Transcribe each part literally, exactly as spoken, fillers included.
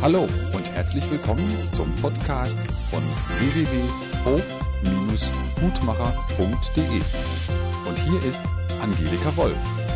Hallo und herzlich willkommen zum Podcast von w w w punkt hope Strich gutmacher punkt de. Und hier ist Angelika Wolf.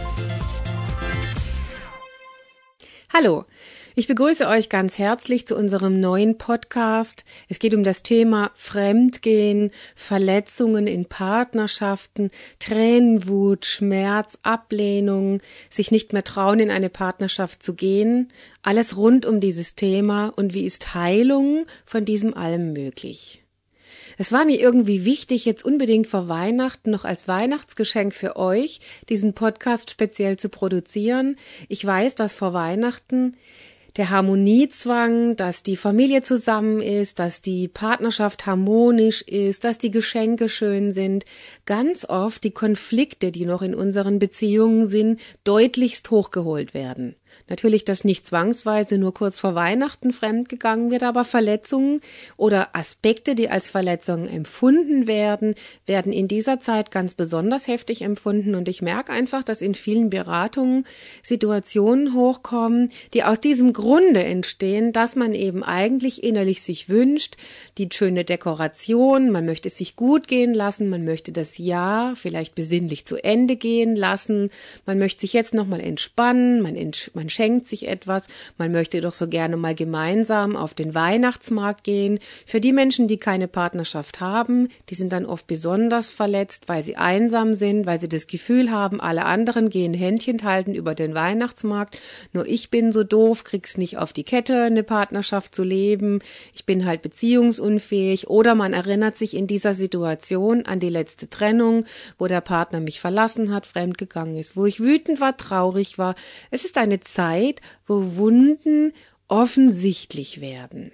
Hallo, ich begrüße euch ganz herzlich zu unserem neuen Podcast. Es geht um das Thema Fremdgehen, Verletzungen in Partnerschaften, Tränenwut, Schmerz, Ablehnung, sich nicht mehr trauen, in eine Partnerschaft zu gehen. Alles rund um dieses Thema und wie ist Heilung von diesem allem möglich. Es war mir irgendwie wichtig, jetzt unbedingt vor Weihnachten noch als Weihnachtsgeschenk für euch diesen Podcast speziell zu produzieren. Ich weiß, dass vor Weihnachten der Harmoniezwang, dass die Familie zusammen ist, dass die Partnerschaft harmonisch ist, dass die Geschenke schön sind, ganz oft die Konflikte, die noch in unseren Beziehungen sind, deutlichst hochgeholt werden. Natürlich, dass nicht zwangsweise nur kurz vor Weihnachten fremdgegangen wird, aber Verletzungen oder Aspekte, die als Verletzungen empfunden werden, werden in dieser Zeit ganz besonders heftig empfunden. Und ich merke einfach, dass in vielen Beratungen Situationen hochkommen, die aus diesem Grunde entstehen, dass man eben eigentlich innerlich sich wünscht, die schöne Dekoration, man möchte es sich gut gehen lassen, man möchte das Jahr vielleicht besinnlich zu Ende gehen lassen, man möchte sich jetzt nochmal entspannen, man, entsch- man schenkt sich etwas, man möchte doch so gerne mal gemeinsam auf den Weihnachtsmarkt gehen. Für die Menschen, die keine Partnerschaft haben, die sind dann oft besonders verletzt, weil sie einsam sind, weil sie das Gefühl haben, alle anderen gehen Händchen halten über den Weihnachtsmarkt, nur ich bin so doof, krieg's nicht auf die Kette, eine Partnerschaft zu leben, ich bin halt beziehungsunfähig, oder man erinnert sich in dieser Situation an die letzte Trennung, wo der Partner mich verlassen hat, fremdgegangen ist, wo ich wütend war, traurig war. Es ist eine Zeit, wo Wunden offensichtlich werden.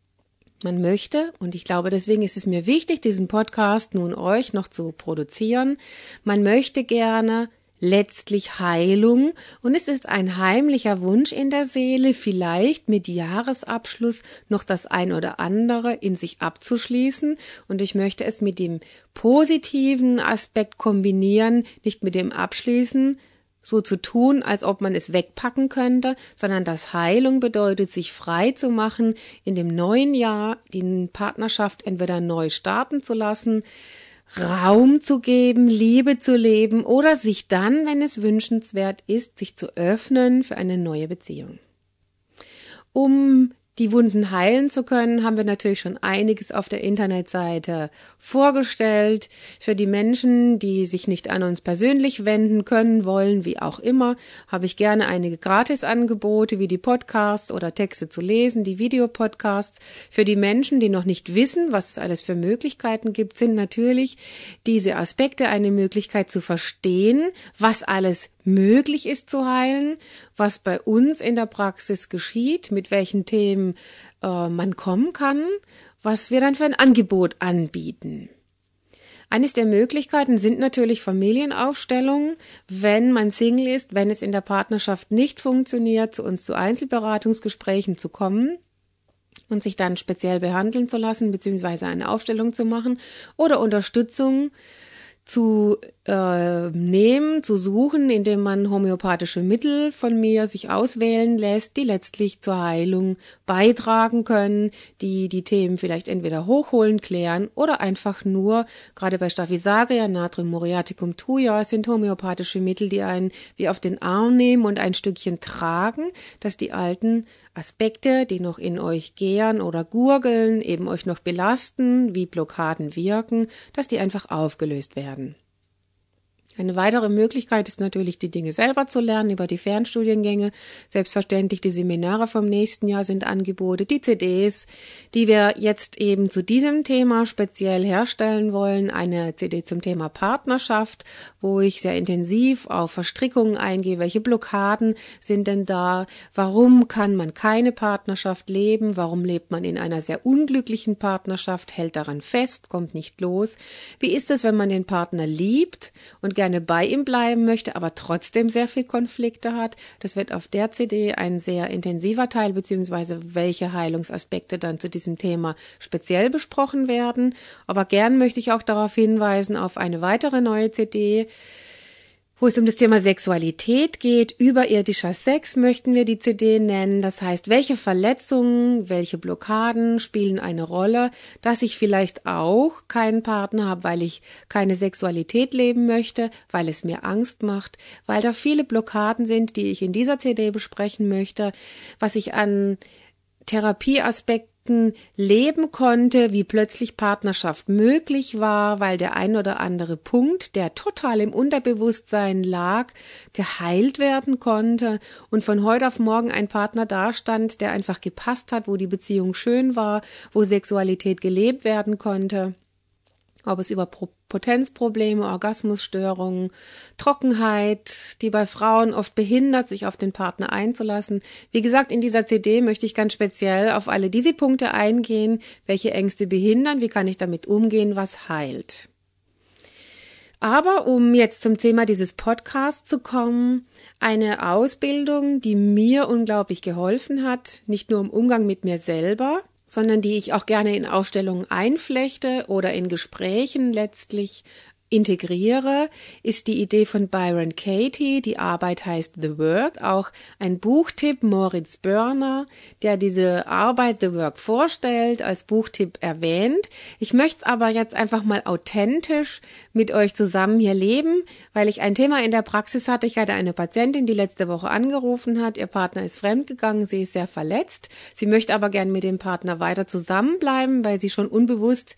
Man möchte, und ich glaube, deswegen ist es mir wichtig, diesen Podcast nun euch noch zu produzieren, man möchte gerne letztlich Heilung, und es ist ein heimlicher Wunsch in der Seele, vielleicht mit Jahresabschluss noch das ein oder andere in sich abzuschließen, und ich möchte es mit dem positiven Aspekt kombinieren, nicht mit dem Abschließen, so zu tun, als ob man es wegpacken könnte, sondern dass Heilung bedeutet, sich frei zu machen, in dem neuen Jahr die Partnerschaft entweder neu starten zu lassen, Raum zu geben, Liebe zu leben oder sich dann, wenn es wünschenswert ist, sich zu öffnen für eine neue Beziehung. Um die Wunden heilen zu können, haben wir natürlich schon einiges auf der Internetseite vorgestellt. Für die Menschen, die sich nicht an uns persönlich wenden können, wollen, wie auch immer, habe ich gerne einige Gratisangebote, wie die Podcasts oder Texte zu lesen, die Videopodcasts. Für die Menschen, die noch nicht wissen, was es alles für Möglichkeiten gibt, sind natürlich diese Aspekte eine Möglichkeit zu verstehen, was alles möglich ist zu heilen, was bei uns in der Praxis geschieht, mit welchen Themen äh, man kommen kann, was wir dann für ein Angebot anbieten. Eines der Möglichkeiten sind natürlich Familienaufstellungen, wenn man Single ist, wenn es in der Partnerschaft nicht funktioniert, zu uns zu Einzelberatungsgesprächen zu kommen und sich dann speziell behandeln zu lassen, beziehungsweise eine Aufstellung zu machen oder Unterstützung zu äh, nehmen, zu suchen, indem man homöopathische Mittel von mir sich auswählen lässt, die letztlich zur Heilung beitragen können, die die Themen vielleicht entweder hochholen, klären oder einfach nur, gerade bei Staphysaria, Natrium muriaticum thuja, sind homöopathische Mittel, die einen wie auf den Arm nehmen und ein Stückchen tragen, dass die alten Aspekte, die noch in euch gären oder gurgeln, eben euch noch belasten, wie Blockaden wirken, dass die einfach aufgelöst werden. Eine weitere Möglichkeit ist natürlich, die Dinge selber zu lernen über die Fernstudiengänge. Selbstverständlich, die Seminare vom nächsten Jahr sind Angebote, die C Ds, die wir jetzt eben zu diesem Thema speziell herstellen wollen. Eine C D zum Thema Partnerschaft, wo ich sehr intensiv auf Verstrickungen eingehe. Welche Blockaden sind denn da? Warum kann man keine Partnerschaft leben? Warum lebt man in einer sehr unglücklichen Partnerschaft, hält daran fest, kommt nicht los? Wie ist es, wenn man den Partner liebt und gerne bei ihm bleiben möchte, aber trotzdem sehr viel Konflikte hat? Das wird auf der C D ein sehr intensiver Teil, beziehungsweise welche Heilungsaspekte dann zu diesem Thema speziell besprochen werden. Aber gern möchte ich auch darauf hinweisen, auf eine weitere neue C D, wo es um das Thema Sexualität geht. Überirdischer Sex möchten wir die C D nennen. Das heißt, welche Verletzungen, welche Blockaden spielen eine Rolle, dass ich vielleicht auch keinen Partner habe, weil ich keine Sexualität leben möchte, weil es mir Angst macht, weil da viele Blockaden sind, die ich in dieser C D besprechen möchte, was ich an Therapieaspekten leben konnte, wie plötzlich Partnerschaft möglich war, weil der ein oder andere Punkt, der total im Unterbewusstsein lag, geheilt werden konnte und von heute auf morgen ein Partner dastand, der einfach gepasst hat, wo die Beziehung schön war, wo Sexualität gelebt werden konnte. Ob es über Potenzprobleme, Orgasmusstörungen, Trockenheit, die bei Frauen oft behindert, sich auf den Partner einzulassen. Wie gesagt, in dieser C D möchte ich ganz speziell auf alle diese Punkte eingehen, welche Ängste behindern, wie kann ich damit umgehen, was heilt. Aber um jetzt zum Thema dieses Podcasts zu kommen, eine Ausbildung, die mir unglaublich geholfen hat, nicht nur im Umgang mit mir selber, sondern die ich auch gerne in Aufstellungen einflechte oder in Gesprächen letztlich integriere, ist die Idee von Byron Katie. Die Arbeit heißt The Work, auch ein Buchtipp Moritz Börner, der diese Arbeit The Work vorstellt, als Buchtipp erwähnt. Ich möchte es aber jetzt einfach mal authentisch mit euch zusammen hier leben, weil ich ein Thema in der Praxis hatte. Ich hatte eine Patientin, die letzte Woche angerufen hat, ihr Partner ist fremdgegangen, sie ist sehr verletzt. Sie möchte aber gern mit dem Partner weiter zusammenbleiben, weil sie schon unbewusst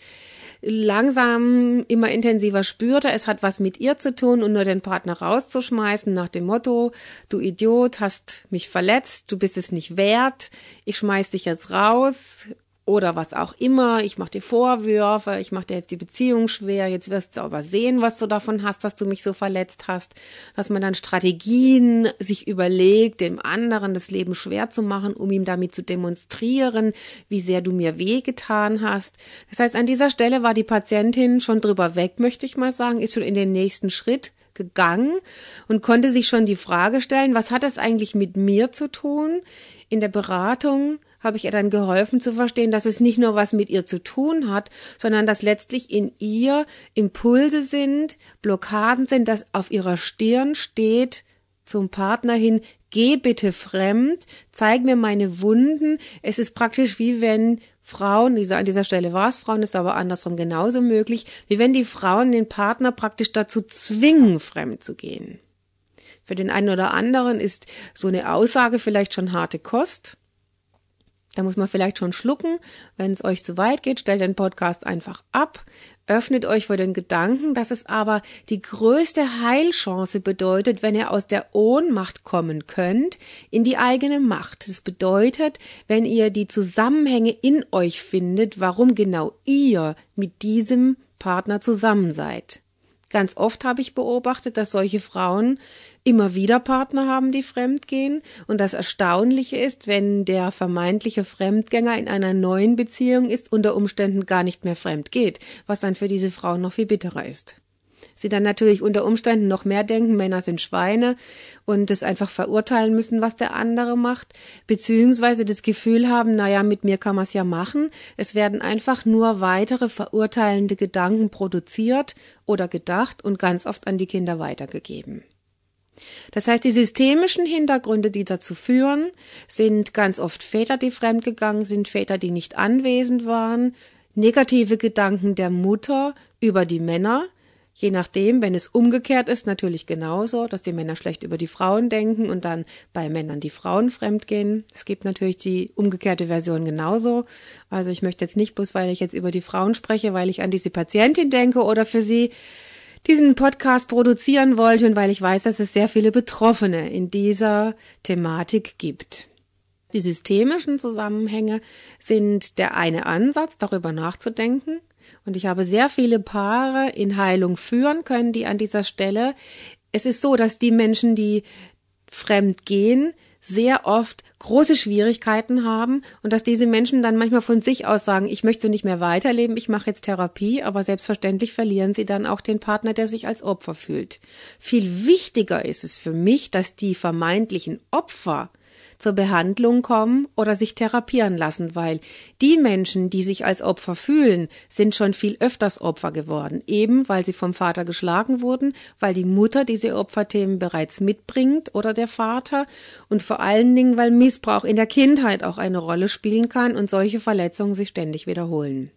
langsam immer intensiver spürte, es hat was mit ihr zu tun und nur den Partner rauszuschmeißen nach dem Motto, du Idiot, hast mich verletzt, du bist es nicht wert, ich schmeiß dich jetzt raus oder was auch immer, ich mache dir Vorwürfe, ich mache dir jetzt die Beziehung schwer, jetzt wirst du aber sehen, was du davon hast, dass du mich so verletzt hast, dass man dann Strategien sich überlegt, dem anderen das Leben schwer zu machen, um ihm damit zu demonstrieren, wie sehr du mir wehgetan hast. Das heißt, an dieser Stelle war die Patientin schon drüber weg, möchte ich mal sagen, ist schon in den nächsten Schritt gegangen und konnte sich schon die Frage stellen, was hat das eigentlich mit mir zu tun? In der Beratung habe ich ihr dann geholfen zu verstehen, dass es nicht nur was mit ihr zu tun hat, sondern dass letztlich in ihr Impulse sind, Blockaden sind, dass auf ihrer Stirn steht zum Partner hin, geh bitte fremd, zeig mir meine Wunden. Es ist praktisch wie wenn Frauen, an dieser Stelle war es Frauen, ist aber andersrum genauso möglich, wie wenn die Frauen den Partner praktisch dazu zwingen, fremd zu gehen. Für den einen oder anderen ist so eine Aussage vielleicht schon harte Kost. Da muss man vielleicht schon schlucken. Wenn es euch zu weit geht, stellt den Podcast einfach ab. Öffnet euch für den Gedanken, dass es aber die größte Heilchance bedeutet, wenn ihr aus der Ohnmacht kommen könnt, in die eigene Macht. Das bedeutet, wenn ihr die Zusammenhänge in euch findet, warum genau ihr mit diesem Partner zusammen seid. Ganz oft habe ich beobachtet, dass solche Frauen immer wieder Partner haben, die fremdgehen. Und das Erstaunliche ist, wenn der vermeintliche Fremdgänger in einer neuen Beziehung ist, unter Umständen gar nicht mehr fremd geht, was dann für diese Frauen noch viel bitterer ist. Sie dann natürlich unter Umständen noch mehr denken, Männer sind Schweine und das einfach verurteilen müssen, was der andere macht, beziehungsweise das Gefühl haben, naja, mit mir kann man es ja machen. Es werden einfach nur weitere verurteilende Gedanken produziert oder gedacht und ganz oft an die Kinder weitergegeben. Das heißt, die systemischen Hintergründe, die dazu führen, sind ganz oft Väter, die fremdgegangen sind, Väter, die nicht anwesend waren, negative Gedanken der Mutter über die Männer, je nachdem, wenn es umgekehrt ist, natürlich genauso, dass die Männer schlecht über die Frauen denken und dann bei Männern die Frauen fremdgehen. Es gibt natürlich die umgekehrte Version genauso. Also ich möchte jetzt nicht bloß, weil ich jetzt über die Frauen spreche, weil ich an diese Patientin denke oder für sie diesen Podcast produzieren wollte und weil ich weiß, dass es sehr viele Betroffene in dieser Thematik gibt. Die systemischen Zusammenhänge sind der eine Ansatz, darüber nachzudenken. Und ich habe sehr viele Paare in Heilung führen können, die an dieser Stelle, es ist so, dass die Menschen, die fremd gehen, sehr oft große Schwierigkeiten haben und dass diese Menschen dann manchmal von sich aus sagen, ich möchte nicht mehr weiterleben, ich mache jetzt Therapie, aber selbstverständlich verlieren sie dann auch den Partner, der sich als Opfer fühlt. Viel wichtiger ist es für mich, dass die vermeintlichen Opfer zur Behandlung kommen oder sich therapieren lassen, weil die Menschen, die sich als Opfer fühlen, sind schon viel öfters Opfer geworden, eben weil sie vom Vater geschlagen wurden, weil die Mutter diese Opferthemen bereits mitbringt oder der Vater und vor allen Dingen, weil Missbrauch in der Kindheit auch eine Rolle spielen kann und solche Verletzungen sich ständig wiederholen.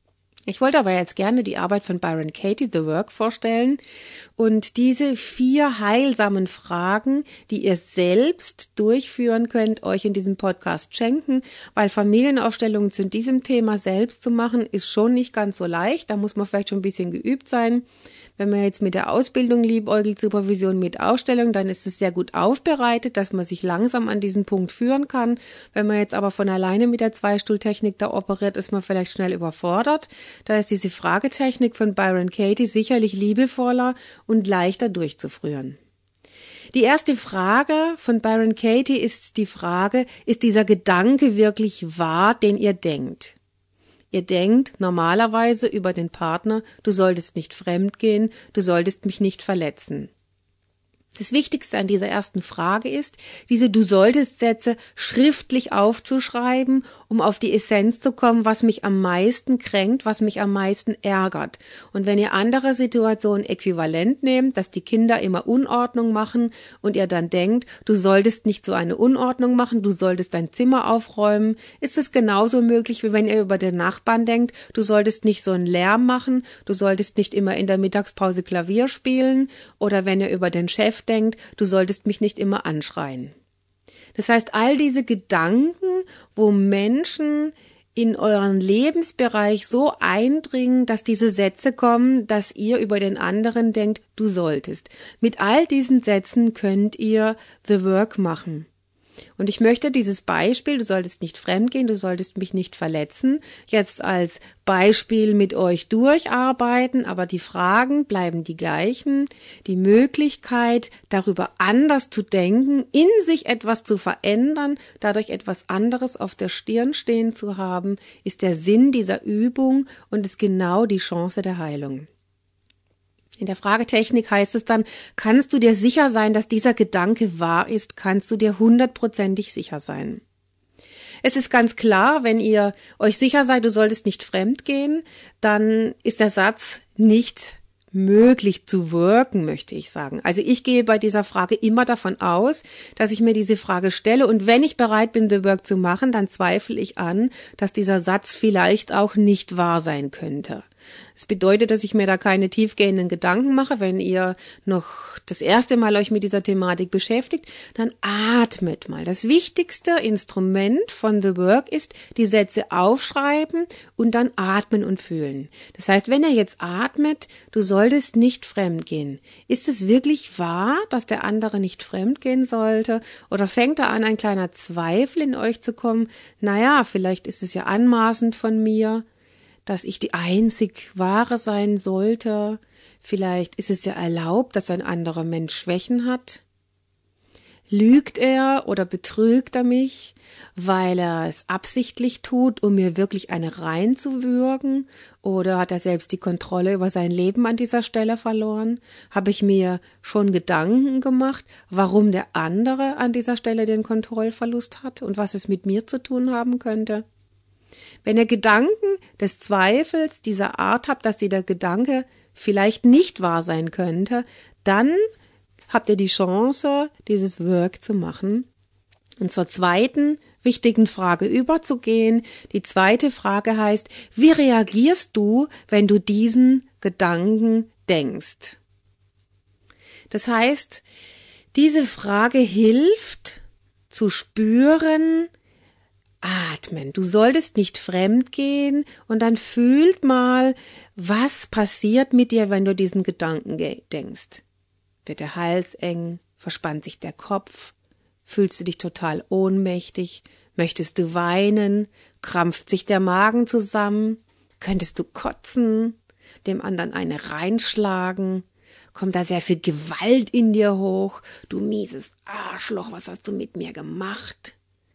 Ich wollte aber jetzt gerne die Arbeit von Byron Katie, The Work, vorstellen und diese vier heilsamen Fragen, die ihr selbst durchführen könnt, euch in diesem Podcast schenken, weil Familienaufstellungen zu diesem Thema selbst zu machen, ist schon nicht ganz so leicht. Da muss man vielleicht schon ein bisschen geübt sein. Wenn man jetzt mit der Ausbildung liebäugelt, Supervision mit Ausstellung, dann ist es sehr gut aufbereitet, dass man sich langsam an diesen Punkt führen kann. Wenn man jetzt aber von alleine mit der Zweistuhltechnik da operiert, ist man vielleicht schnell überfordert. Da ist diese Fragetechnik von Byron Katie sicherlich liebevoller und leichter durchzuführen. Die erste Frage von Byron Katie ist die Frage, ist dieser Gedanke wirklich wahr, den ihr denkt? Ihr denkt normalerweise über den Partner, du solltest nicht fremdgehen, du solltest mich nicht verletzen. Das Wichtigste an dieser ersten Frage ist, diese Du solltest Sätze schriftlich aufzuschreiben, um auf die Essenz zu kommen, was mich am meisten kränkt, was mich am meisten ärgert. Und wenn ihr andere Situationen äquivalent nehmt, dass die Kinder immer Unordnung machen und ihr dann denkt, du solltest nicht so eine Unordnung machen, du solltest dein Zimmer aufräumen, ist es genauso möglich, wie wenn ihr über den Nachbarn denkt, du solltest nicht so einen Lärm machen, du solltest nicht immer in der Mittagspause Klavier spielen oder wenn ihr über den Chef denkt, du solltest mich nicht immer anschreien. Das heißt, all diese Gedanken, wo Menschen in euren Lebensbereich so eindringen, dass diese Sätze kommen, dass ihr über den anderen denkt, du solltest. Mit all diesen Sätzen könnt ihr The Work machen. Und ich möchte dieses Beispiel, du solltest nicht fremdgehen, du solltest mich nicht verletzen, jetzt als Beispiel mit euch durcharbeiten, aber die Fragen bleiben die gleichen. Die Möglichkeit, darüber anders zu denken, in sich etwas zu verändern, dadurch etwas anderes auf der Stirn stehen zu haben, ist der Sinn dieser Übung und ist genau die Chance der Heilung. In der Fragetechnik heißt es dann, kannst du dir sicher sein, dass dieser Gedanke wahr ist, kannst du dir hundertprozentig sicher sein. Es ist ganz klar, wenn ihr euch sicher seid, du solltest nicht fremdgehen, dann ist der Satz nicht möglich zu wirken, möchte ich sagen. Also ich gehe bei dieser Frage immer davon aus, dass ich mir diese Frage stelle und wenn ich bereit bin, The Work zu machen, dann zweifle ich an, dass dieser Satz vielleicht auch nicht wahr sein könnte. Das bedeutet, dass ich mir da keine tiefgehenden Gedanken mache. Wenn ihr noch das erste Mal euch mit dieser Thematik beschäftigt, dann atmet mal. Das wichtigste Instrument von The Work ist, die Sätze aufschreiben und dann atmen und fühlen. Das heißt, wenn ihr jetzt atmet, du solltest nicht fremdgehen. Ist es wirklich wahr, dass der andere nicht fremdgehen sollte? Oder fängt da an, ein kleiner Zweifel in euch zu kommen? Naja, vielleicht ist es ja anmaßend von mir, dass ich die einzig Wahre sein sollte. Vielleicht ist es ja erlaubt, dass ein anderer Mensch Schwächen hat. Lügt er oder betrügt er mich, weil er es absichtlich tut, um mir wirklich eine reinzuwürgen? Oder hat er selbst die Kontrolle über sein Leben an dieser Stelle verloren? Habe ich mir schon Gedanken gemacht, warum der andere an dieser Stelle den Kontrollverlust hat und was es mit mir zu tun haben könnte? Wenn ihr Gedanken des Zweifels dieser Art habt, dass dieser Gedanke vielleicht nicht wahr sein könnte, dann habt ihr die Chance, dieses Work zu machen und zur zweiten wichtigen Frage überzugehen. Die zweite Frage heißt, wie reagierst du, wenn du diesen Gedanken denkst? Das heißt, diese Frage hilft zu spüren, atmen. Du solltest nicht fremdgehen und dann fühlt mal, was passiert mit dir, wenn du diesen Gedanken denkst. Wird der Hals eng? Verspannt sich der Kopf? Fühlst du dich total ohnmächtig? Möchtest du weinen? Krampft sich der Magen zusammen? Könntest du kotzen? Dem anderen eine reinschlagen? Kommt da sehr viel Gewalt in dir hoch? Du mieses Arschloch, was hast du mit mir gemacht?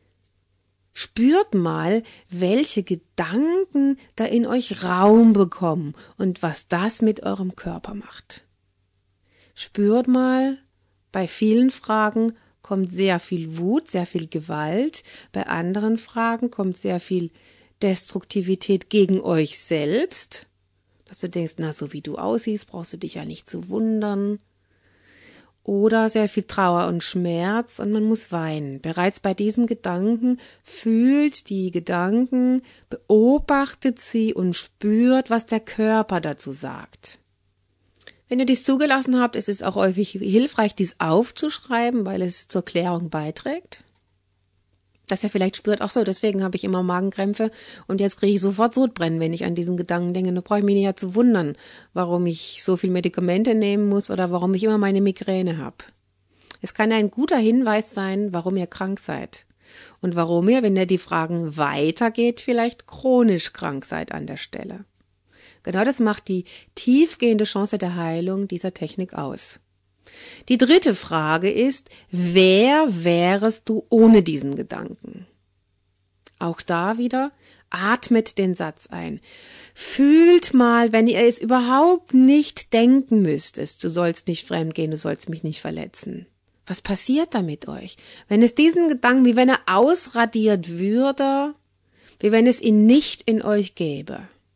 Spürt mal, welche Gedanken da in euch Raum bekommen und was das mit eurem Körper macht. Spürt mal, bei vielen Fragen kommt sehr viel Wut, sehr viel Gewalt. Bei anderen Fragen kommt sehr viel Destruktivität gegen euch selbst. Dass du denkst, na, so wie du aussiehst, brauchst du dich ja nicht zu wundern. Oder sehr viel Trauer und Schmerz und man muss weinen. Bereits bei diesem Gedanken fühlt die Gedanken, beobachtet sie und spürt, was der Körper dazu sagt. Wenn ihr dies zugelassen habt, ist es auch häufig hilfreich, dies aufzuschreiben, weil es zur Klärung beiträgt. Dass ihr vielleicht spürt, ach so, deswegen habe ich immer Magenkrämpfe und jetzt kriege ich sofort Sodbrennen, wenn ich an diesen Gedanken denke. Da brauche ich mich nicht ja zu wundern, warum ich so viel Medikamente nehmen muss oder warum ich immer meine Migräne habe. Es kann ein guter Hinweis sein, warum ihr krank seid und warum ihr, wenn ihr die Fragen weitergeht, vielleicht chronisch krank seid an der Stelle. Genau das macht die tiefgehende Chance der Heilung dieser Technik aus. Die dritte Frage ist, wer wärest du ohne diesen Gedanken? Auch da wieder, atmet den Satz ein. Fühlt mal, wenn ihr es überhaupt nicht denken müsstest, du sollst nicht fremdgehen, du sollst mich nicht verletzen. Was passiert da mit euch? Wenn es diesen Gedanken, wie wenn er ausradiert würde, wie wenn es ihn nicht in euch gäbe.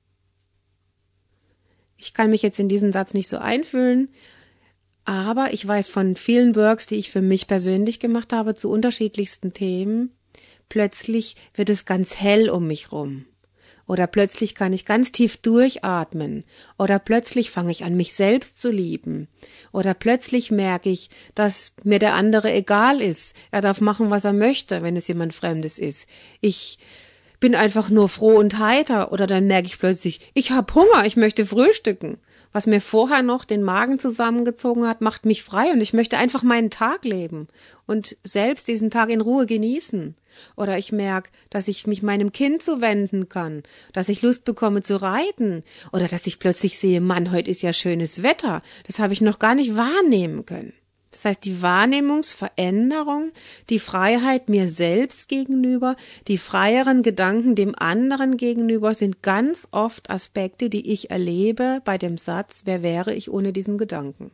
Ich kann mich jetzt in diesen Satz nicht so einfühlen, aber ich weiß von vielen Works, die ich für mich persönlich gemacht habe, zu unterschiedlichsten Themen, plötzlich wird es ganz hell um mich rum. Oder plötzlich kann ich ganz tief durchatmen. Oder plötzlich fange ich an, mich selbst zu lieben. Oder plötzlich merke ich, dass mir der andere egal ist. Er darf machen, was er möchte, wenn es jemand Fremdes ist. Ich bin einfach nur froh und heiter. Oder dann merke ich plötzlich, ich habe Hunger, ich möchte frühstücken. Was mir vorher noch den Magen zusammengezogen hat, macht mich frei und ich möchte einfach meinen Tag leben und selbst diesen Tag in Ruhe genießen. Oder ich merke, dass ich mich meinem Kind zuwenden kann, dass ich Lust bekomme zu reiten oder dass ich plötzlich sehe, Mann, heute ist ja schönes Wetter. Das habe ich noch gar nicht wahrnehmen können. Das heißt, die Wahrnehmungsveränderung, die Freiheit mir selbst gegenüber, die freieren Gedanken dem anderen gegenüber sind ganz oft Aspekte, die ich erlebe bei dem Satz, wer wäre ich ohne diesen Gedanken?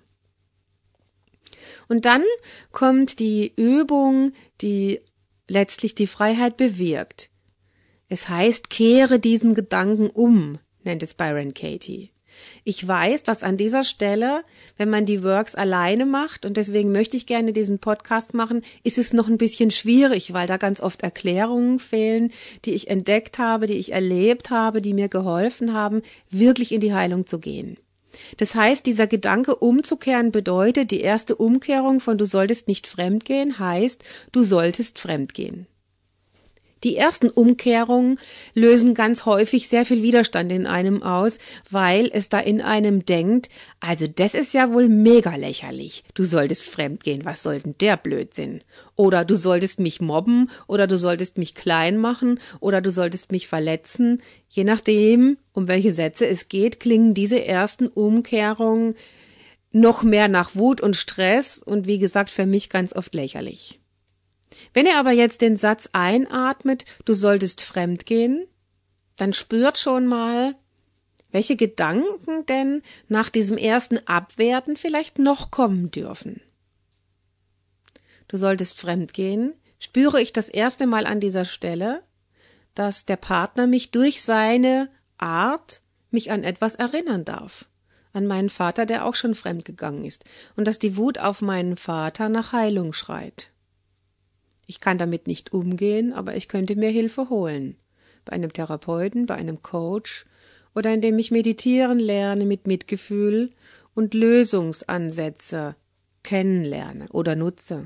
Und dann kommt die Übung, die letztlich die Freiheit bewirkt. Es heißt, kehre diesen Gedanken um, nennt es Byron Katie. Ich weiß, dass an dieser Stelle, wenn man die Works alleine macht, und deswegen möchte ich gerne diesen Podcast machen, ist es noch ein bisschen schwierig, weil da ganz oft Erklärungen fehlen, die ich entdeckt habe, die ich erlebt habe, die mir geholfen haben, wirklich in die Heilung zu gehen. Das heißt, dieser Gedanke umzukehren bedeutet, die erste Umkehrung von du solltest nicht fremdgehen heißt, du solltest fremdgehen. Die ersten Umkehrungen lösen ganz häufig sehr viel Widerstand in einem aus, weil es da in einem denkt, also das ist ja wohl mega lächerlich. Du solltest fremdgehen, was soll denn der Blödsinn? Oder du solltest mich mobben oder du solltest mich klein machen oder du solltest mich verletzen. Je nachdem, um welche Sätze es geht, klingen diese ersten Umkehrungen noch mehr nach Wut und Stress und wie gesagt für mich ganz oft lächerlich. Wenn ihr aber jetzt den Satz einatmet, du solltest fremdgehen, dann spürt schon mal, welche Gedanken denn nach diesem ersten Abwerten vielleicht noch kommen dürfen. Du solltest fremdgehen, spüre ich das erste Mal an dieser Stelle, dass der Partner mich durch seine Art mich an etwas erinnern darf. An meinen Vater, der auch schon fremdgegangen ist. Und dass die Wut auf meinen Vater nach Heilung schreit. Ich kann damit nicht umgehen, aber ich könnte mir Hilfe holen. Bei einem Therapeuten, bei einem Coach oder indem ich meditieren lerne mit Mitgefühl und Lösungsansätze kennenlerne oder nutze.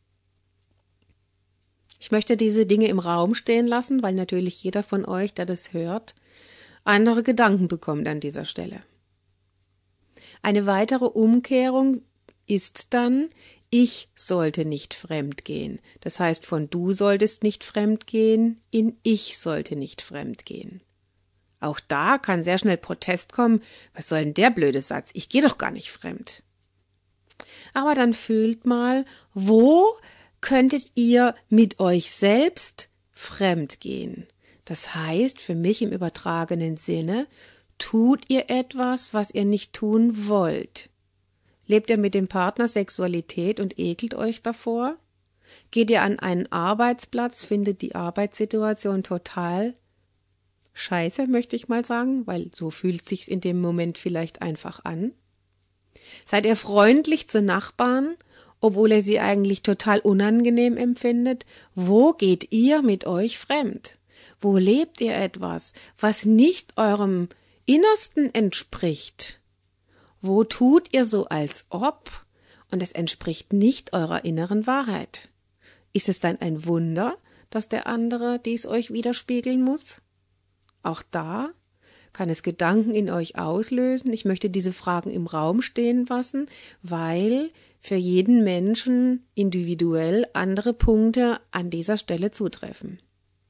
Ich möchte diese Dinge im Raum stehen lassen, weil natürlich jeder von euch, der das hört, andere Gedanken bekommt an dieser Stelle. Eine weitere Umkehrung ist dann, ich sollte nicht fremdgehen. Das heißt, von du solltest nicht fremdgehen in ich sollte nicht fremdgehen. Auch da kann sehr schnell Protest kommen. Was soll denn der blöde Satz? Ich gehe doch gar nicht fremd. Aber dann fühlt mal, wo könntet ihr mit euch selbst fremdgehen? Das heißt, für mich im übertragenen Sinne, tut ihr etwas, was ihr nicht tun wollt? Lebt ihr mit dem Partner Sexualität und ekelt euch davor? Geht ihr an einen Arbeitsplatz, findet die Arbeitssituation total scheiße, möchte ich mal sagen, weil so fühlt sich's in dem Moment vielleicht einfach an. Seid ihr freundlich zu Nachbarn, obwohl ihr sie eigentlich total unangenehm empfindet? Wo geht ihr mit euch fremd? Wo lebt ihr etwas, was nicht eurem Innersten entspricht? Wo tut ihr so als ob und es entspricht nicht eurer inneren Wahrheit? Ist es dann ein Wunder, dass der andere dies euch widerspiegeln muss? Auch da kann es Gedanken in euch auslösen. Ich möchte diese Fragen im Raum stehen lassen, weil für jeden Menschen individuell andere Punkte an dieser Stelle zutreffen.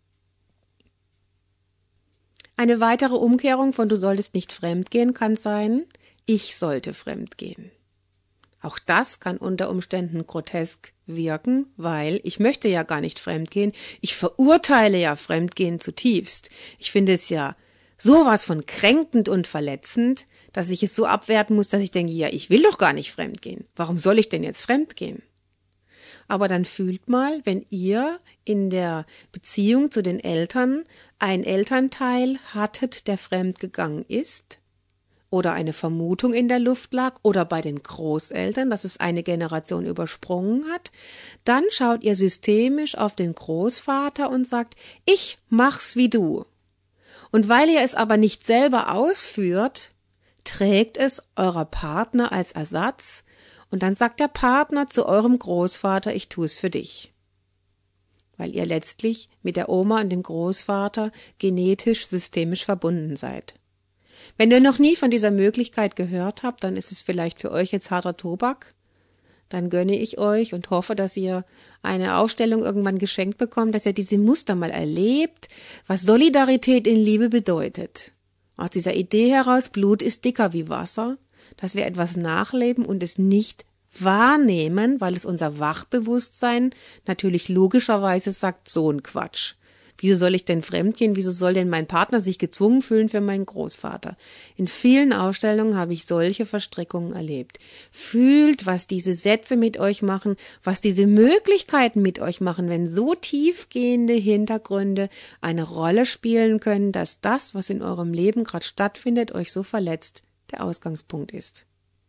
Eine weitere Umkehrung von du solltest nicht fremdgehen kann sein, ich sollte fremdgehen. Auch das kann unter Umständen grotesk wirken, weil ich möchte ja gar nicht fremdgehen. Ich verurteile ja Fremdgehen zutiefst. Ich finde es ja sowas von kränkend und verletzend, dass ich es so abwerten muss, dass ich denke, ja, ich will doch gar nicht fremdgehen. Warum soll ich denn jetzt fremdgehen? Aber dann fühlt mal, wenn ihr in der Beziehung zu den Eltern einen Elternteil hattet, der fremdgegangen ist, oder eine Vermutung in der Luft lag, oder bei den Großeltern, dass es eine Generation übersprungen hat, dann schaut ihr systemisch auf den Großvater und sagt, ich mach's wie du. Und weil ihr es aber nicht selber ausführt, trägt es eurer Partner als Ersatz und dann sagt der Partner zu eurem Großvater, ich tue es für dich. Weil ihr letztlich mit der Oma und dem Großvater genetisch systemisch verbunden seid. Wenn ihr noch nie von dieser Möglichkeit gehört habt, dann ist es vielleicht für euch jetzt harter Tobak. Dann gönne ich euch und hoffe, dass ihr eine Aufstellung irgendwann geschenkt bekommt, dass ihr diese Muster mal erlebt, was Solidarität in Liebe bedeutet. Aus dieser Idee heraus, Blut ist dicker wie Wasser, dass wir etwas nachleben und es nicht wahrnehmen, weil es unser Wachbewusstsein natürlich logischerweise sagt, so ein Quatsch. Wieso soll ich denn fremdgehen? Wieso soll denn mein Partner sich gezwungen fühlen für meinen Großvater? In vielen Ausstellungen habe ich solche Verstrickungen erlebt. Fühlt, was diese Sätze mit euch machen, was diese Möglichkeiten mit euch machen, wenn so tiefgehende Hintergründe eine Rolle spielen können, dass das, was in eurem Leben gerade stattfindet, euch so verletzt, der Ausgangspunkt ist.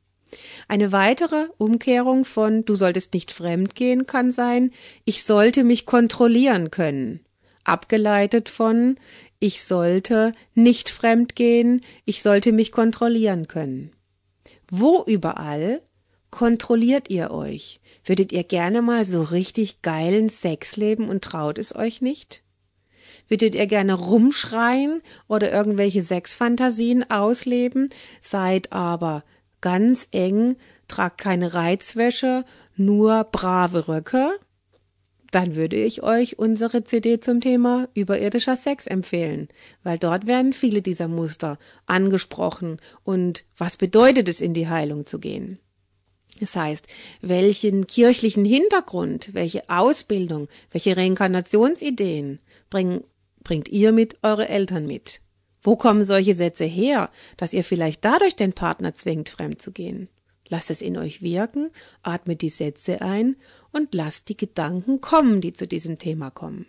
Eine weitere Umkehrung von du solltest nicht fremdgehen kann sein, ich sollte mich kontrollieren können. Abgeleitet von, ich sollte nicht fremdgehen, ich sollte mich kontrollieren können. Wo überall kontrolliert ihr euch? Würdet ihr gerne mal so richtig geilen Sex leben und traut es euch nicht? Würdet ihr gerne rumschreien oder irgendwelche Sexfantasien ausleben, seid aber ganz eng, tragt keine Reizwäsche, nur brave Röcke? Dann würde ich euch unsere C D zum Thema überirdischer Sex empfehlen, weil dort werden viele dieser Muster angesprochen und was bedeutet es, in die Heilung zu gehen. Das heißt, welchen kirchlichen Hintergrund, welche Ausbildung, welche Reinkarnationsideen bringen, bringt ihr mit, eure Eltern mit? Wo kommen solche Sätze her, dass ihr vielleicht dadurch den Partner zwingt, fremd zu gehen? Lasst es in euch wirken, atmet die Sätze ein und lasst die Gedanken kommen, die zu diesem Thema kommen.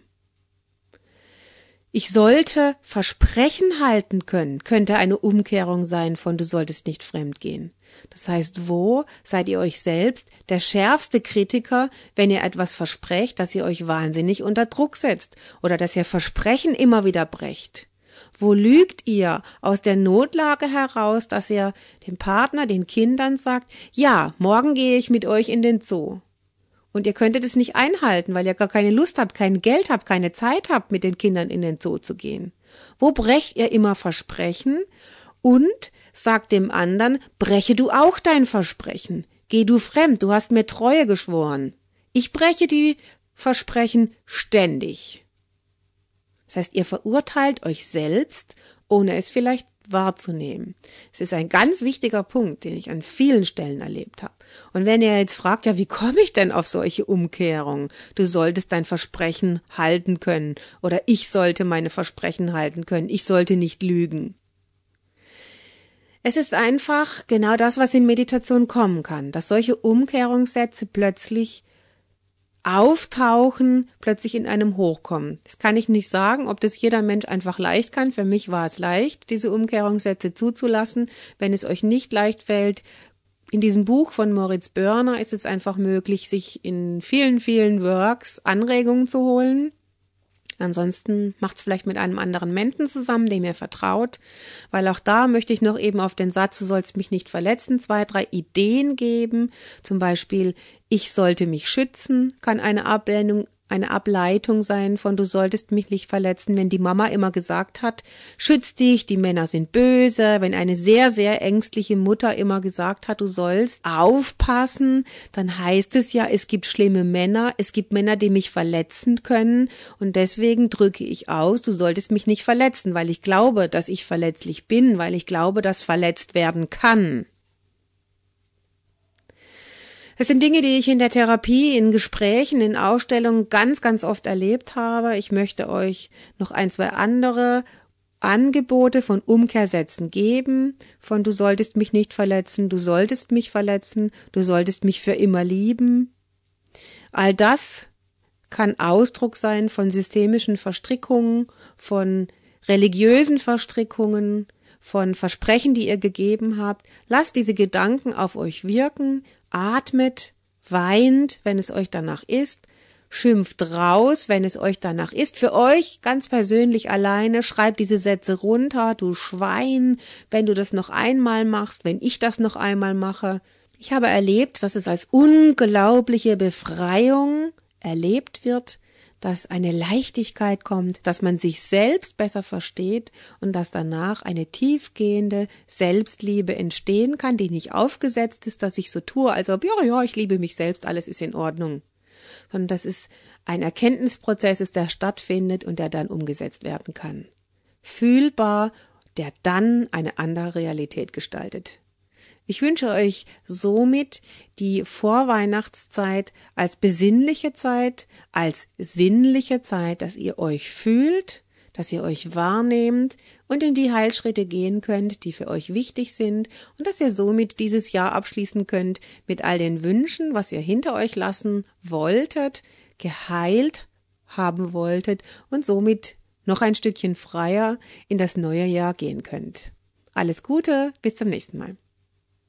Ich sollte Versprechen halten können, könnte eine Umkehrung sein von du solltest nicht fremdgehen. Das heißt, wo seid ihr euch selbst der schärfste Kritiker, wenn ihr etwas versprecht, dass ihr euch wahnsinnig unter Druck setzt oder dass ihr Versprechen immer wieder brecht? Wo lügt ihr aus der Notlage heraus, dass ihr dem Partner, den Kindern sagt, ja, morgen gehe ich mit euch in den Zoo. Und ihr könntet es nicht einhalten, weil ihr gar keine Lust habt, kein Geld habt, keine Zeit habt, mit den Kindern in den Zoo zu gehen. Wo brecht ihr immer Versprechen und sagt dem anderen, breche du auch dein Versprechen. Geh du fremd, du hast mir Treue geschworen. Ich breche die Versprechen ständig. Das heißt, ihr verurteilt euch selbst, ohne es vielleicht wahrzunehmen. Es ist ein ganz wichtiger Punkt, den ich an vielen Stellen erlebt habe. Und wenn ihr jetzt fragt, ja, wie komme ich denn auf solche Umkehrungen? Du solltest dein Versprechen halten können oder ich sollte meine Versprechen halten können, ich sollte nicht lügen. Es ist einfach genau das, was in Meditation kommen kann, dass solche Umkehrungssätze plötzlich Auftauchen plötzlich in einem Hochkommen. Das kann ich nicht sagen, ob das jeder Mensch einfach leicht kann. Für mich war es leicht, diese Umkehrungssätze zuzulassen. Wenn es euch nicht leicht fällt, in diesem Buch von Moritz Börner ist es einfach möglich, sich in vielen, vielen Works Anregungen zu holen. Ansonsten macht's vielleicht mit einem anderen Menschen zusammen, dem ihr vertraut, weil auch da möchte ich noch eben auf den Satz, du sollst mich nicht verletzen, zwei, drei Ideen geben. Zum Beispiel, ich sollte mich schützen, kann eine Ablehnung, eine Ableitung sein von du solltest mich nicht verletzen, wenn die Mama immer gesagt hat, schütz dich, die Männer sind böse. Wenn eine sehr, sehr ängstliche Mutter immer gesagt hat, du sollst aufpassen, dann heißt es ja, es gibt schlimme Männer, es gibt Männer, die mich verletzen können und deswegen drücke ich aus, du solltest mich nicht verletzen, weil ich glaube, dass ich verletzlich bin, weil ich glaube, dass verletzt werden kann. Es sind Dinge, die ich in der Therapie, in Gesprächen, in Ausstellungen ganz, ganz oft erlebt habe. Ich möchte euch noch ein, zwei andere Angebote von Umkehrsätzen geben, von du solltest mich nicht verletzen, du solltest mich verletzen, du solltest mich für immer lieben. All das kann Ausdruck sein von systemischen Verstrickungen, von religiösen Verstrickungen, von Versprechen, die ihr gegeben habt. Lasst diese Gedanken auf euch wirken, atmet, weint, wenn es euch danach ist, schimpft raus, wenn es euch danach ist. Für euch ganz persönlich alleine, schreibt diese Sätze runter, du Schwein, wenn du das noch einmal machst, wenn ich das noch einmal mache. Ich habe erlebt, dass es als unglaubliche Befreiung erlebt wird, dass eine Leichtigkeit kommt, dass man sich selbst besser versteht und dass danach eine tiefgehende Selbstliebe entstehen kann, die nicht aufgesetzt ist, dass ich so tue, als ob, ja, ja, ich liebe mich selbst, alles ist in Ordnung. Sondern dass es ein Erkenntnisprozess ist, der stattfindet und der dann umgesetzt werden kann. Fühlbar, der dann eine andere Realität gestaltet. Ich wünsche euch somit die Vorweihnachtszeit als besinnliche Zeit, als sinnliche Zeit, dass ihr euch fühlt, dass ihr euch wahrnehmt und in die Heilschritte gehen könnt, die für euch wichtig sind und dass ihr somit dieses Jahr abschließen könnt mit all den Wünschen, was ihr hinter euch lassen wolltet, geheilt haben wolltet und somit noch ein Stückchen freier in das neue Jahr gehen könnt. Alles Gute, bis zum nächsten Mal.